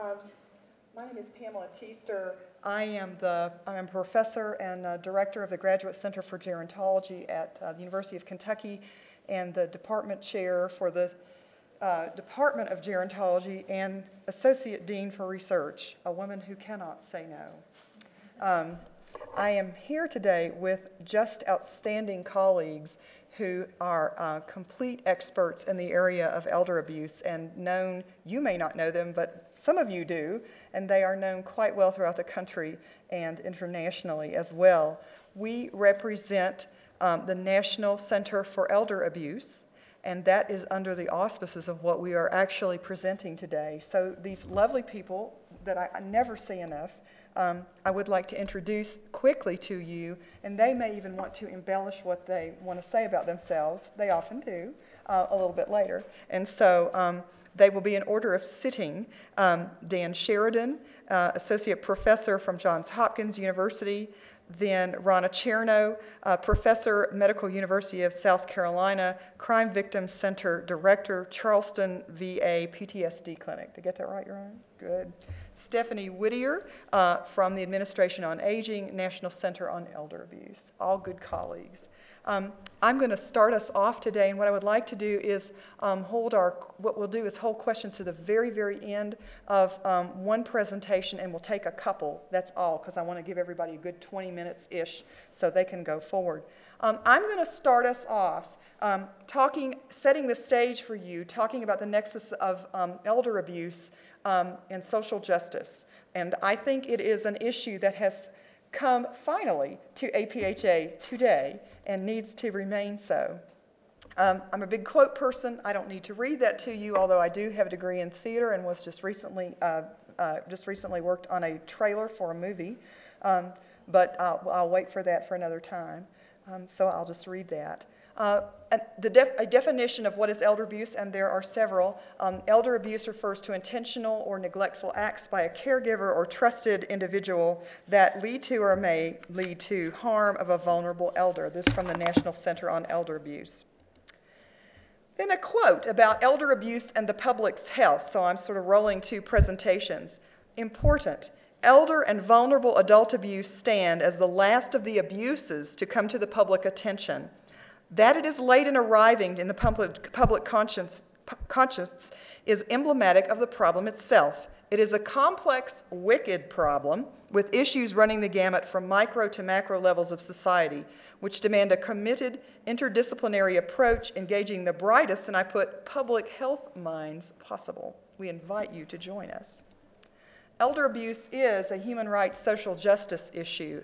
Um, my name is Pamela Teester. I'm a professor and director of the Graduate Center for Gerontology at the University of Kentucky and the department chair for the Department of Gerontology and associate dean for research, a woman who cannot say no. I am here today with just outstanding colleagues who are complete experts in the area of elder abuse and known, you may not know them, but some of you do, and they are known quite well throughout the country and internationally as well. We represent the National Center for Elder Abuse, and that is under the auspices of what we are actually presenting today. So these lovely people that I never see enough, I would like to introduce quickly to you, and they may even want to embellish what they want to say about themselves. They often do, a little bit later. And so they will be in order of sitting. Dan Sheridan, Associate Professor from Johns Hopkins University. Then Rana Chernow, Professor, Medical University of South Carolina, Crime Victims Center Director, Charleston VA PTSD Clinic. Did I get that right, Rana? Good. Stephanie Whittier from the Administration on Aging, National Center on Elder Abuse. All good colleagues. I'm going to start us off today, and what I would like to do is what we'll do is hold questions to the very, very end of one presentation, and we'll take a couple. That's all, because I want to give everybody a good 20 minutes-ish so they can go forward. I'm going to start us off setting the stage for you, talking about the nexus of elder abuse and social justice. And I think it is an issue that has come finally to APHA today and needs to remain so. I'm a big quote person. I don't need to read that to you, although I do have a degree in theater and was just recently worked on a trailer for a movie. But I'll wait for that for another time. So I'll just read that. A definition of what is elder abuse, and there are several. Elder abuse refers to intentional or neglectful acts by a caregiver or trusted individual that lead to or may lead to harm of a vulnerable elder. This is from the National Center on Elder Abuse. Then a quote about elder abuse and the public's health. So I'm sort of rolling two presentations. Important. Elder and vulnerable adult abuse stand as the last of the abuses to come to the public attention. That it is late in arriving in the public conscience is emblematic of the problem itself. It is a complex, wicked problem with issues running the gamut from micro to macro levels of society, which demand a committed, interdisciplinary approach engaging the brightest, and I put public health minds possible. We invite you to join us. Elder abuse is a human rights social justice issue.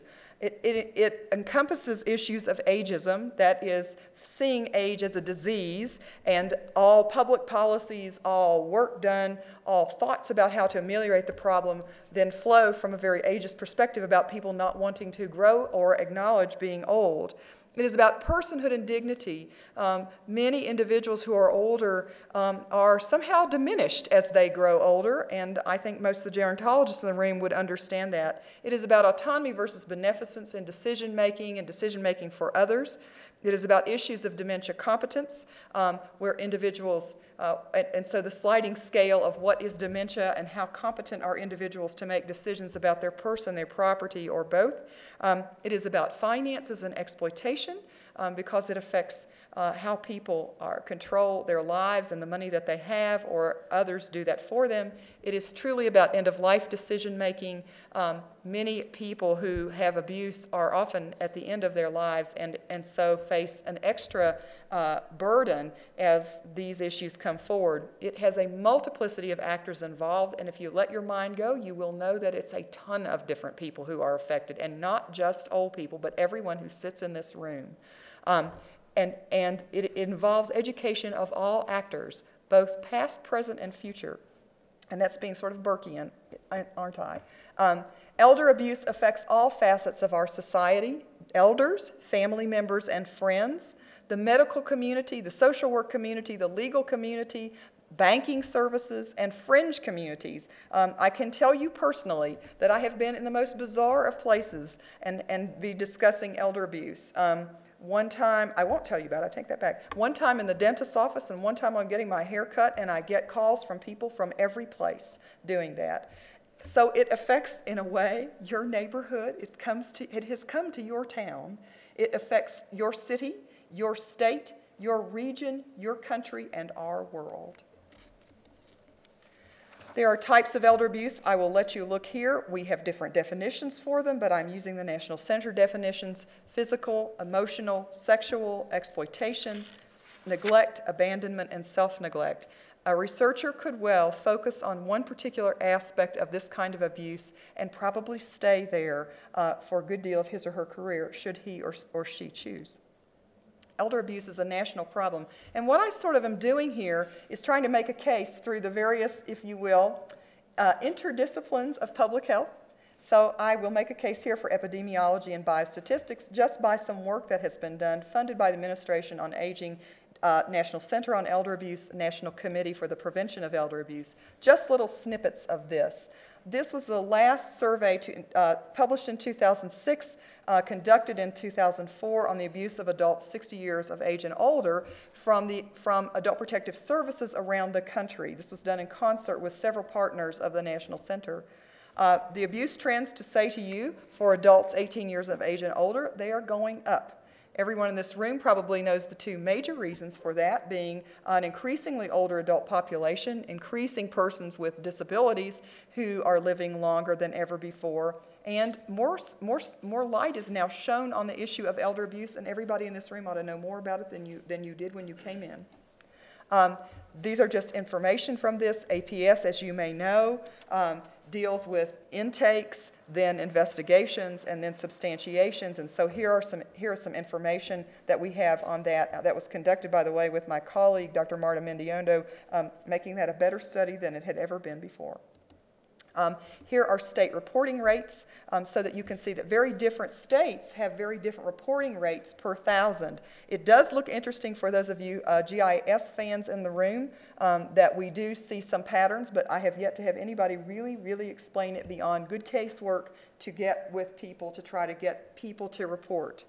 It encompasses issues of ageism, that is, seeing age as a disease, and all public policies, all work done, all thoughts about how to ameliorate the problem then flow from a very ageist perspective about people not wanting to grow or acknowledge being old. It is about personhood and dignity. Many individuals who are older are somehow diminished as they grow older, and I think most of the gerontologists in the room would understand that. It is about autonomy versus beneficence in decision-making and decision-making for others. It is about issues of dementia competence, where individuals, and so the sliding scale of what is dementia and how competent are individuals to make decisions about their person, their property, or both. It is about finances and exploitation, because it affects how people control their lives and the money that they have, or others do that for them. It is truly about end-of-life decision-making. Many people who have abuse are often at the end of their lives and so face an extra burden as these issues come forward. It has a multiplicity of actors involved, and if you let your mind go, you will know that it's a ton of different people who are affected, and not just old people, but everyone who sits in this room. And it involves education of all actors, both past, present, and future. And that's being sort of Burkean, aren't I? Elder abuse affects all facets of our society: elders, family members, and friends, the medical community, the social work community, the legal community, banking services, and fringe communities. I can tell you personally that I have been in the most bizarre of places and be discussing elder abuse. One time, I won't tell you about it, I take that back. One time in the dentist's office and one time I'm getting my hair cut, and I get calls from people from every place. doing that. So it affects, in a way, your neighborhood. It has come to your town. It affects your city, your state, your region, your country, and our world. There are types of elder abuse. I will let you look here. We have different definitions for them, but I'm using the National Center definitions: physical, emotional, sexual, exploitation, neglect, abandonment, and self-neglect. A researcher could well focus on one particular aspect of this kind of abuse and probably stay there for a good deal of his or her career, should he or she choose. Elder abuse is a national problem. And what I sort of am doing here is trying to make a case through the various, if you will, interdisciplines of public health. So I will make a case here for epidemiology and biostatistics just by some work that has been done, funded by the Administration on Aging, National Center on Elder Abuse, National Committee for the Prevention of Elder Abuse. Just little snippets of this. This was the last survey published in 2006, conducted in 2004 on the abuse of adults 60 years of age and older from Adult Protective Services around the country. This was done in concert with several partners of the National Center. The abuse trends, to say to you, for adults 18 years of age and older, they are going up. Everyone in this room probably knows the two major reasons for that, being an increasingly older adult population, increasing persons with disabilities who are living longer than ever before, and more light is now shown on the issue of elder abuse, and everybody in this room ought to know more about it than you did when you came in. These are just information from this. APS, as you may know, deals with intakes, then investigations, and then substantiations. And so here is some information that we have on that. That was conducted, by the way, with my colleague, Dr. Marta Mendiondo, making that a better study than it had ever been before. Here are state reporting rates, so that you can see that very different states have very different reporting rates per thousand. It does look interesting for those of you GIS fans in the room, that we do see some patterns, but I have yet to have anybody really explain it beyond good casework to get with people to try to get people to report.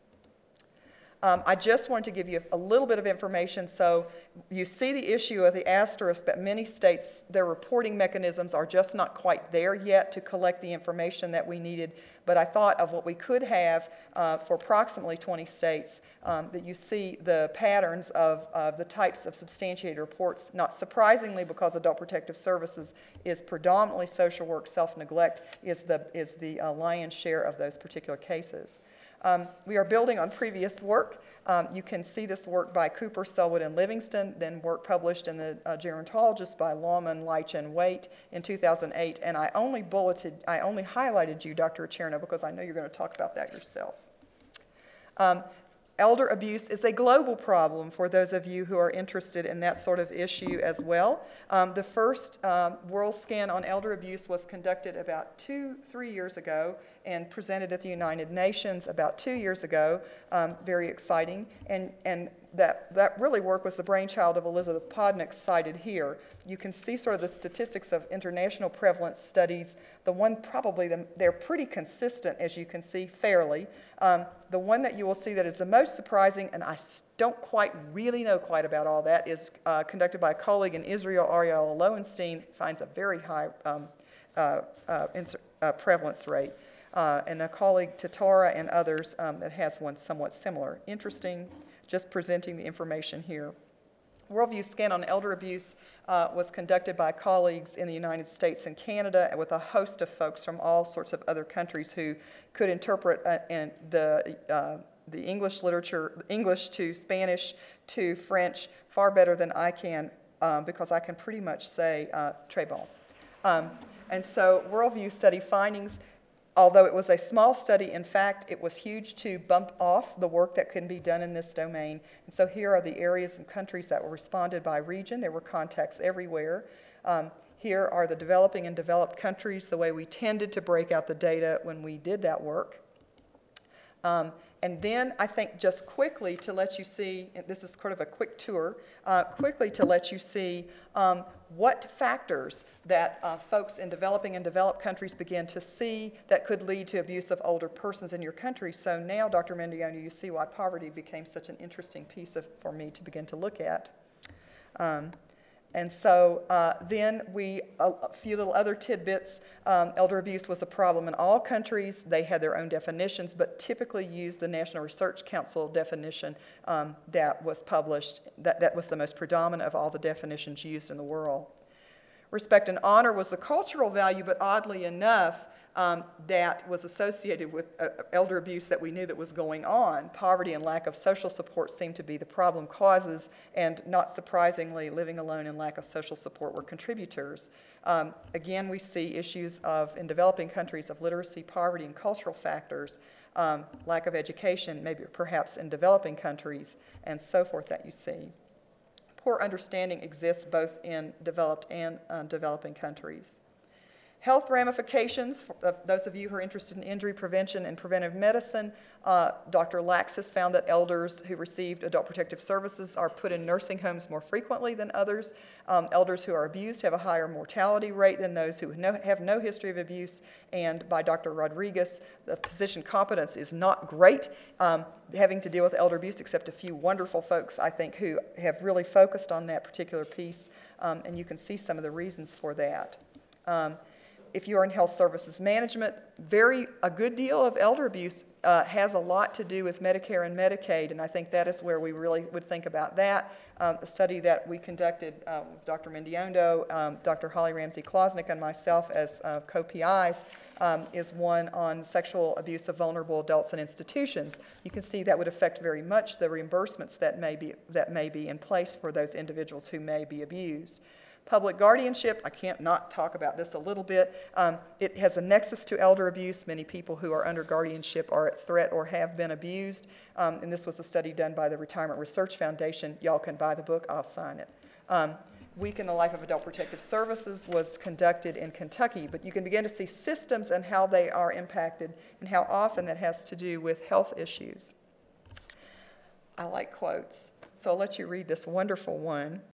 I just wanted to give you a little bit of information. So you see the issue of the asterisk that many states, their reporting mechanisms are just not quite there yet to collect the information that we needed. But I thought of what we could have for approximately 20 states, that you see the patterns of the types of substantiated reports, not surprisingly, because Adult Protective Services is predominantly social work. Self-neglect is the lion's share of those particular cases. We are building on previous work. You can see this work by Cooper, Selwood, and Livingston, then work published in the Gerontologist by Lawman, Leitch, and Waite in 2008. And I only highlighted you, Dr. Acherno, because I know you're going to talk about that yourself. Elder abuse is a global problem for those of you who are interested in that sort of issue as well. The first world scan on elder abuse was conducted about 2-3 years ago and presented at the United Nations about 2 years ago. Very exciting. And that really work was the brainchild of Elizabeth Podnick, cited here. You can see sort of the statistics of international prevalence studies. The one they're pretty consistent, as you can see, fairly. The one that you will see that is the most surprising, and I don't really know quite about all that, is conducted by a colleague in Israel, Ariel Lowenstein, finds a very high prevalence rate. And a colleague, Tatara, and others that has one somewhat similar. Interesting, just presenting the information here. Worldview scan on elder abuse was conducted by colleagues in the United States and Canada with a host of folks from all sorts of other countries who could interpret the English literature, English to Spanish to French, far better than I can, because I can pretty much say très bon. And so worldview study findings, although it was a small study, in fact, it was huge to bump off the work that can be done in this domain. And so here are the areas and countries that were responded by region. There were contacts everywhere. Here are the developing and developed countries, the way we tended to break out the data when we did that work. And then I think just quickly to let you see, and this is sort of a quick tour, quickly to let you see what factors that folks in developing and developed countries begin to see that could lead to abuse of older persons in your country. So now, Dr. Mendiondo, you see why poverty became such an interesting piece for me to begin to look at. And so then a few little other tidbits. Elder abuse was a problem in all countries. They had their own definitions, but typically used the National Research Council definition that was published. That was the most predominant of all the definitions used in the world. Respect and honor was the cultural value, but oddly enough, that was associated with elder abuse that we knew that was going on. Poverty and lack of social support seemed to be the problem causes, and not surprisingly, living alone and lack of social support were contributors. Again, we see issues in developing countries of literacy, poverty, and cultural factors, lack of education, maybe perhaps in developing countries, and so forth that you see. Poor understanding exists both in developed and developing countries. Health ramifications, for those of you who are interested in injury prevention and preventive medicine, Dr. Laxis found that elders who received adult protective services are put in nursing homes more frequently than others. Elders who are abused have a higher mortality rate than those who have no history of abuse. And by Dr. Rodriguez, the physician competence is not great having to deal with elder abuse, except a few wonderful folks, I think, who have really focused on that particular piece. And you can see some of the reasons for that. If you're in health services management, a good deal of elder abuse has a lot to do with Medicare and Medicaid, and I think that is where we really would think about that. A study that we conducted with Dr. Mendiondo, Dr. Holly Ramsey Klosnick, and myself as co-PIs is one on sexual abuse of vulnerable adults in institutions. You can see that would affect very much the reimbursements that may be in place for those individuals who may be abused. Public guardianship, I can't not talk about this a little bit. It has a nexus to elder abuse. Many people who are under guardianship are at threat or have been abused. And this was a study done by the Retirement Research Foundation. Y'all can buy the book, I'll sign it. Week in the Life of Adult Protective Services was conducted in Kentucky, but you can begin to see systems and how they are impacted and how often that has to do with health issues. I like quotes, so I'll let you read this wonderful one.